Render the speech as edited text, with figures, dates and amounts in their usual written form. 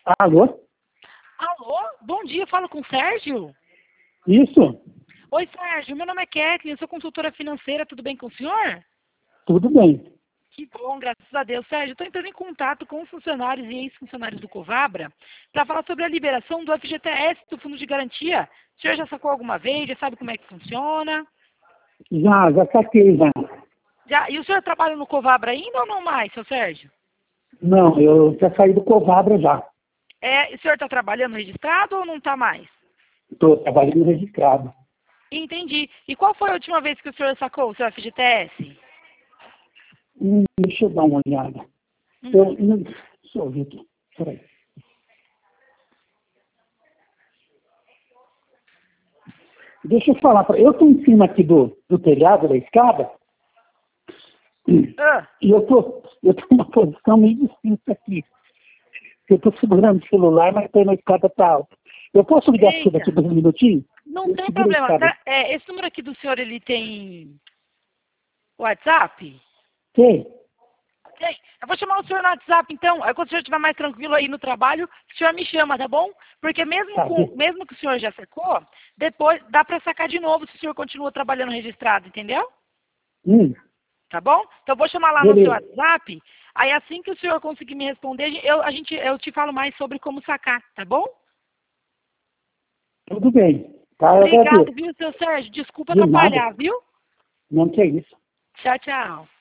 Alô? Alô? Bom dia, falo com o Sérgio? Isso? Oi, Sérgio, meu nome é Kathleen, eu sou consultora financeira, tudo bem com o senhor? Tudo bem. Que bom, graças a Deus. Sérgio, estou entrando em contato com os funcionários e ex-funcionários do Covabra para falar sobre a liberação do FGTS, do Fundo de Garantia. O senhor já sacou alguma vez? Já sabe como é que funciona? Já saquei já. E o senhor trabalha no Covabra ainda ou não mais, seu Sérgio? Não, eu já saí do Covabra já. O senhor está trabalhando registrado ou não está mais? Estou trabalhando registrado. Entendi. E qual foi a última vez que o senhor sacou o seu FGTS? Deixa eu dar uma olhada. Deixa eu ver aqui. Peraí. Deixa eu falar. Eu estou em cima aqui do telhado, da escada, Ah. e eu tô numa posição meio difícil aqui. Eu estou segurando o celular, mas estou na escada tá alta. Eu posso ligar para você daqui a 2 minutinhos? Não tem problema. Esse número aqui do senhor, ele tem WhatsApp? Tem. Tem. Eu vou chamar o senhor no WhatsApp, então. Aí quando o senhor estiver mais tranquilo aí no trabalho, o senhor me chama, tá bom? Porque mesmo que o senhor já sacou, depois dá para sacar de novo se o senhor continua trabalhando registrado, entendeu? Tá bom? Então eu vou chamar lá no seu WhatsApp. Aí assim que o senhor conseguir me responder, eu te falo mais sobre como sacar, tá bom? Tudo bem. Tá, eu Obrigado, agradeço. viu, seu Sérgio? Desculpa De nada. atrapalhar, viu? Não que é isso. Tchau, tchau.